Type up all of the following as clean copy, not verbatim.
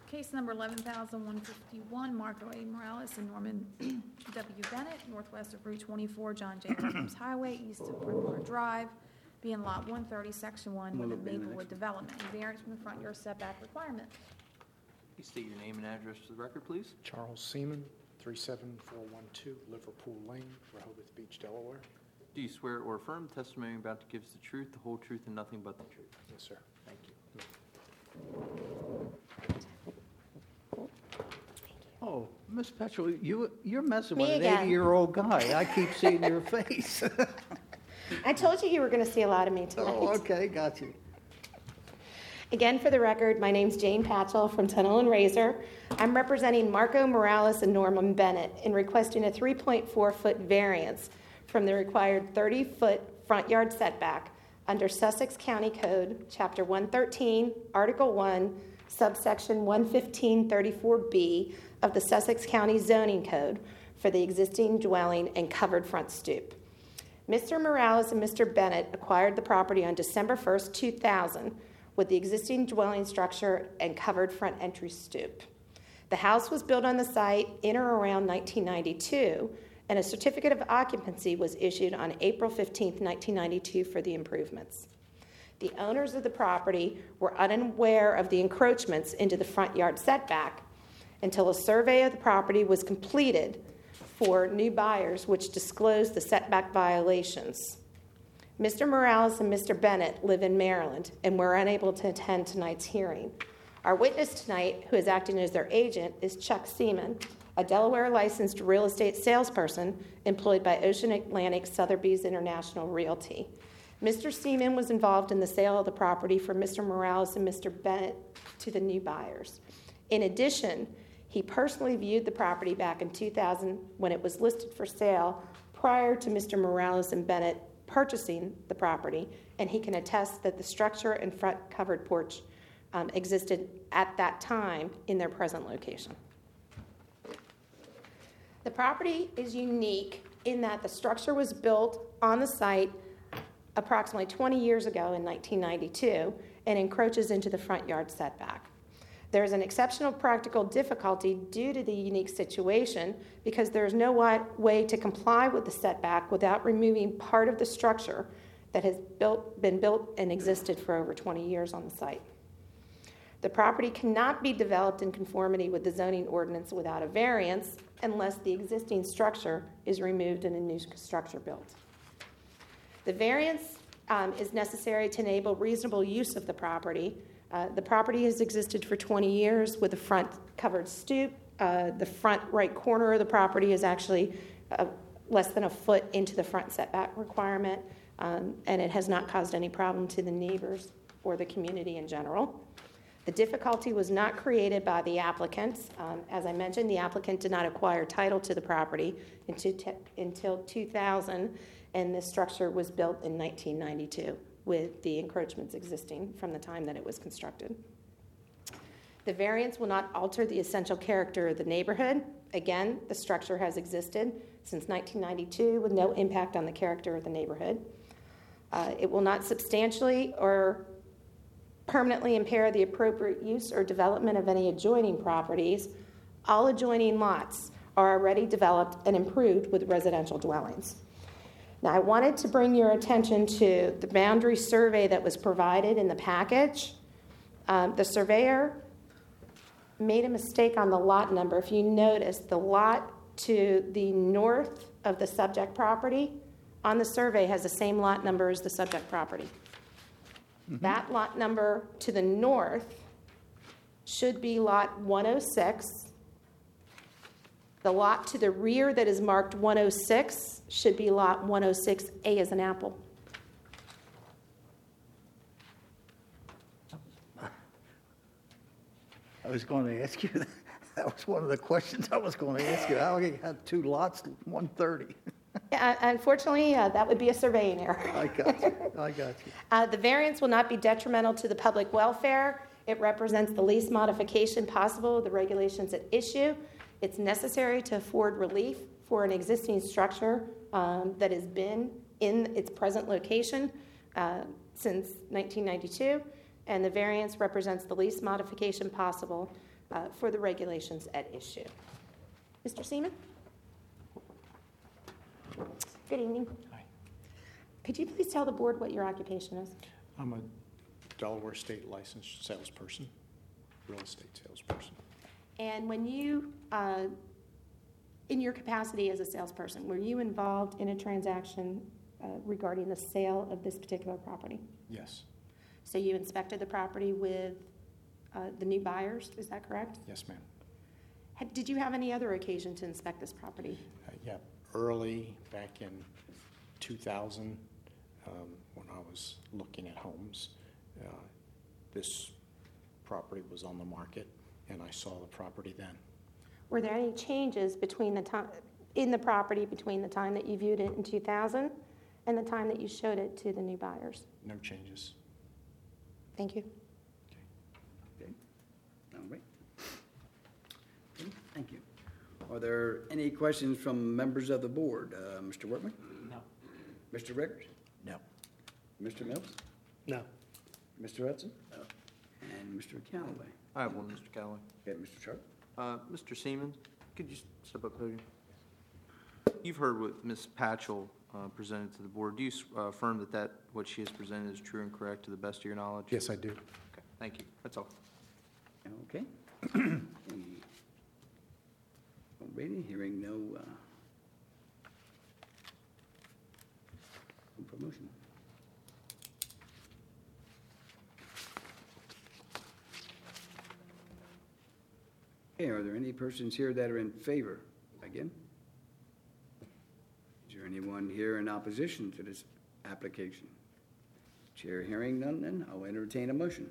Case number 11,151, Marco A. Morales and Norman W. Bennett, northwest of Route 24, John J. Williams Highway, east of Bridgewater Drive, being Lot 130, Section 1, with a Maplewood development. Variance from the front yard setback requirement. Please state your name and address to the record, please. Charles Seaman, 37412 Liverpool Lane, Rehoboth Beach, Delaware. Do you swear or affirm the testimony you're about to give is the truth, the whole truth, and nothing but the truth? Yes, sir. Thank you. Oh, Miss Petrol, you're messing Me with an again. 80-year-old guy. I keep seeing your face. I told you were going to see a lot of me tonight. Oh, okay, got you. Again, for the record, my name's Jane Patchell from Tunnel and Razor. I'm representing Marco Morales and Norman Bennett in requesting a 3.4-foot variance from the required 30-foot front yard setback under Sussex County Code, Chapter 113, Article 1, subsection 11534B of the Sussex County Zoning Code for the existing dwelling and covered front stoop. Mr. Morales and Mr. Bennett acquired the property on December 1st, 2000, with the existing dwelling structure and covered front entry stoop. The house was built on the site in or around 1992, and a certificate of occupancy was issued on April 15, 1992 for the improvements. The owners of the property were unaware of the encroachments into the front yard setback until a survey of the property was completed for new buyers, which disclosed the setback violations. Mr. Morales and Mr. Bennett live in Maryland and were unable to attend tonight's hearing. Our witness tonight, who is acting as their agent, is Chuck Seaman, a Delaware licensed real estate salesperson employed by Ocean Atlantic Sotheby's International Realty. Mr. Seaman was involved in the sale of the property for Mr. Morales and Mr. Bennett to the new buyers. In addition, he personally viewed the property back in 2000 when it was listed for sale prior to Mr. Morales and Bennett purchasing the property, and he can attest that the structure and front covered porch existed at that time in their present location. The property is unique in that the structure was built on the site approximately 20 years ago in 1992 and encroaches into the front yard setback. There is an exceptional practical difficulty due to the unique situation because there is no way to comply with the setback without removing part of the structure that has been built and existed for over 20 years on the site. The property cannot be developed in conformity with the zoning ordinance without a variance unless the existing structure is removed and a new structure built. The variance is necessary to enable reasonable use of the property. The property has existed for 20 years with a front covered stoop. The front right corner of the property is actually less than a foot into the front setback requirement, and it has not caused any problem to the neighbors or the community in general. The difficulty was not created by the applicants. As I mentioned, the applicant did not acquire title to the property until 2000, and the structure was built in 1992 with the encroachments existing from the time that it was constructed. The variance will not alter the essential character of the neighborhood. Again, the structure has existed since 1992 with no impact on the character of the neighborhood. It will not substantially or permanently impair the appropriate use or development of any adjoining properties. All adjoining lots are already developed and improved with residential dwellings. Now, I wanted to bring your attention to the boundary survey that was provided in the package. The surveyor made a mistake on the lot number. If you notice, the lot to the north of the subject property on the survey has the same lot number as the subject property. Mm-hmm. That lot number to the north should be lot 106. The lot to the rear that is marked 106 should be lot 106A as an apple. I was going to ask you, that was one of the questions I was going to ask you. How you have two lots, 130? Unfortunately, that would be a surveying error. I got you. The variance will not be detrimental to the public welfare. It represents the least modification possible of the regulations at issue. It's necessary to afford relief for an existing structure that has been in its present location since 1992, and the variance represents the least modification possible for the regulations at issue. Mr. Seaman? Good evening. Hi. Could you please tell the board what your occupation is? I'm a Delaware State licensed salesperson, real estate salesperson. And when you, in your capacity as a salesperson, were you involved in a transaction regarding the sale of this particular property? Yes. So you inspected the property with the new buyers, is that correct? Yes, ma'am. Did you have any other occasion to inspect this property? Yeah, early back in 2000, when I was looking at homes, this property was on the market, and I saw the property then. Were there any changes between the time in the property between the time that you viewed it in 2000 and the time that you showed it to the new buyers? No changes. Thank you. Okay, all right. Okay, thank you. Are there any questions from members of the board? Mr. Workman? No. Mr. Rickard? No. Mr. Mills? No. Mr. Hudson? No. And Mr. Callaway? I have one, Mr. Callaway. Okay, Mr. Sharp? Mr. Seaman, could you step up, podium? You've heard what Ms. Patchell presented to the board. Do you affirm that what she has presented is true and correct to the best of your knowledge? Yes, I do. Okay, thank you. That's all. Okay. Alrighty, hearing no promotion. Okay, are there any persons here that are in favor? Again? Is there anyone here in opposition to this application? Chair hearing none, then I'll entertain a motion.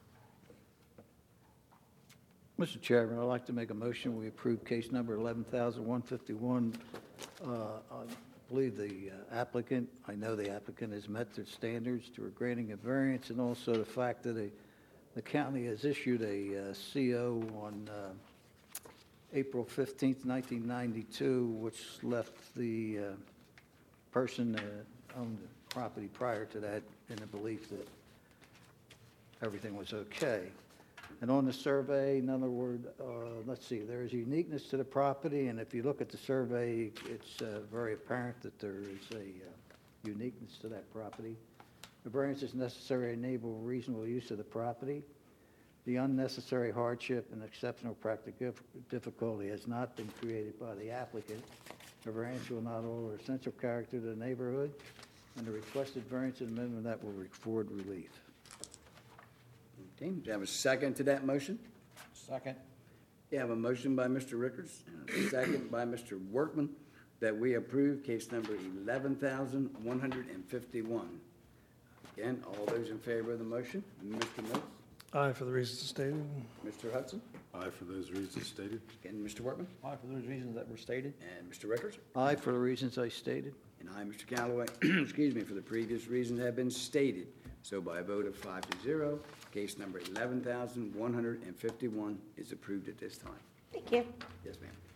Mr. Chairman, I'd like to make a motion, we approve case number 11,151. I believe the applicant, I know the applicant has met their standards to granting a variance, and also the fact that the county has issued a CO on April 15th, 1992, which left the person that owned the property prior to that in the belief that everything was okay. And on the survey, in other words, let's see, there is uniqueness to the property, and if you look at the survey, it's very apparent that there is a uniqueness to that property. The variance is necessary to enable reasonable use of the property. The unnecessary hardship and exceptional practical difficulty has not been created by the applicant. The variance will not alter essential character of the neighborhood, and the requested variance and amendment that will afford relief. Okay, do you have a second to that motion? Second. You have a motion by Mr. Rickards, and a second by Mr. Workman, that we approve case number 11,151. Again, all those in favor of the motion, Mr. Mills, Aye, for the reasons stated. Mr. Hudson, Aye, for those reasons stated. and Mr. Workman, Aye, for those reasons that were stated. and Mr. Rickards, Aye, for the reasons I stated. and I, Mr. Callaway, excuse me, for the previous reasons have been stated. So by a vote of 5-0, case number 11,151 is approved at this time. Thank you. Yes, ma'am.